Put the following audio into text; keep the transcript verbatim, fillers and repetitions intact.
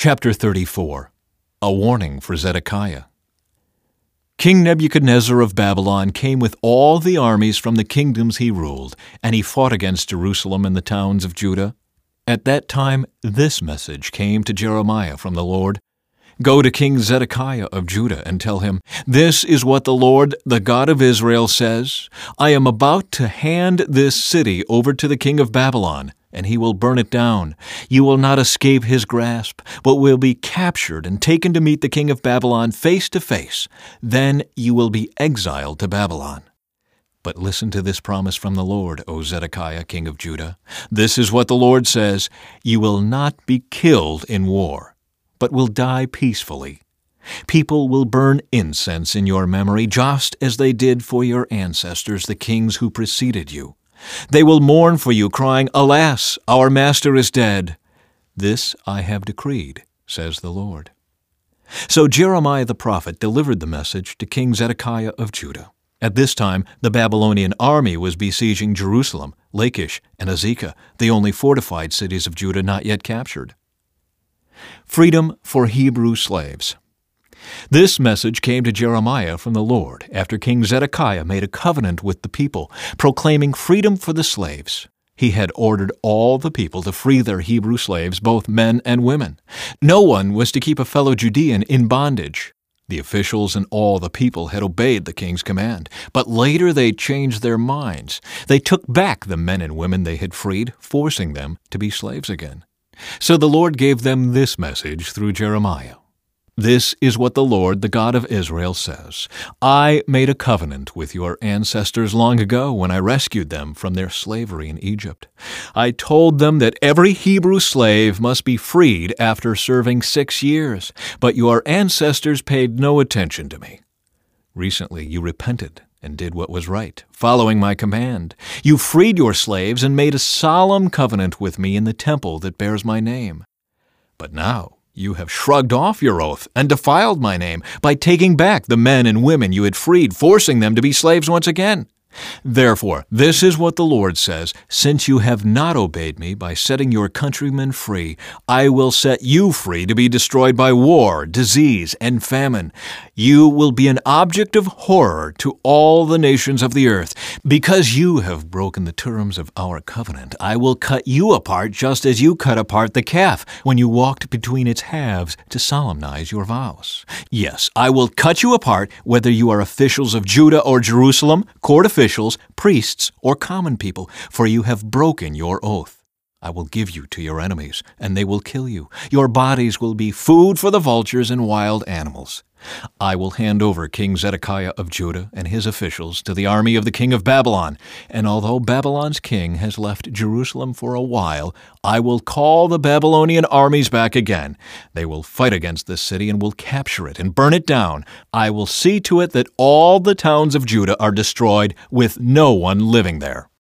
Chapter thirty-four. A Warning for Zedekiah. King Nebuchadnezzar of Babylon came with all the armies from the kingdoms he ruled, and he fought against Jerusalem and the towns of Judah. At that time this message came to Jeremiah from the Lord. Go to King Zedekiah of Judah and tell him, This is what the Lord, the God of Israel, says. I am about to hand this city over to the king of Babylon, and he will burn it down. You will not escape his grasp, but will be captured and taken to meet the king of Babylon face to face. Then you will be exiled to Babylon. But listen to this promise from the Lord, O Zedekiah, king of Judah. This is what the Lord says. You will not be killed in war, but will die peacefully. People will burn incense in your memory, just as they did for your ancestors, the kings who preceded you. They will mourn for you, crying, Alas, our master is dead. This I have decreed, says the Lord. So Jeremiah the prophet delivered the message to King Zedekiah of Judah. At this time, the Babylonian army was besieging Jerusalem, Lachish, and Azekah, the only fortified cities of Judah not yet captured. Freedom for Hebrew slaves. This message came to Jeremiah from the Lord after King Zedekiah made a covenant with the people, proclaiming freedom for the slaves. He had ordered all the people to free their Hebrew slaves, both men and women. No one was to keep a fellow Judean in bondage. The officials and all the people had obeyed the king's command, but later they changed their minds. They took back the men and women they had freed, forcing them to be slaves again. So the Lord gave them this message through Jeremiah. This is what the Lord, the God of Israel, says. I made a covenant with your ancestors long ago when I rescued them from their slavery in Egypt. I told them that every Hebrew slave must be freed after serving six years, but your ancestors paid no attention to me. Recently you repented and did what was right, following my command. You freed your slaves and made a solemn covenant with me in the temple that bears my name. But now you have shrugged off your oath and defiled my name by taking back the men and women you had freed, forcing them to be slaves once again. Therefore, this is what the Lord says, Since you have not obeyed me by setting your countrymen free, I will set you free to be destroyed by war, disease, and famine. You will be an object of horror to all the nations of the earth. Because you have broken the terms of our covenant, I will cut you apart just as you cut apart the calf when you walked between its halves to solemnize your vows. Yes, I will cut you apart whether you are officials of Judah or Jerusalem, court officials, officials, priests, or common people, for you have broken your oath. I will give you to your enemies, and they will kill you. Your bodies will be food for the vultures and wild animals. I will hand over King Zedekiah of Judah and his officials to the army of the king of Babylon, and although Babylon's king has left Jerusalem for a while, I will call the Babylonian armies back again. They will fight against this city and will capture it and burn it down. I will see to it that all the towns of Judah are destroyed with no one living there.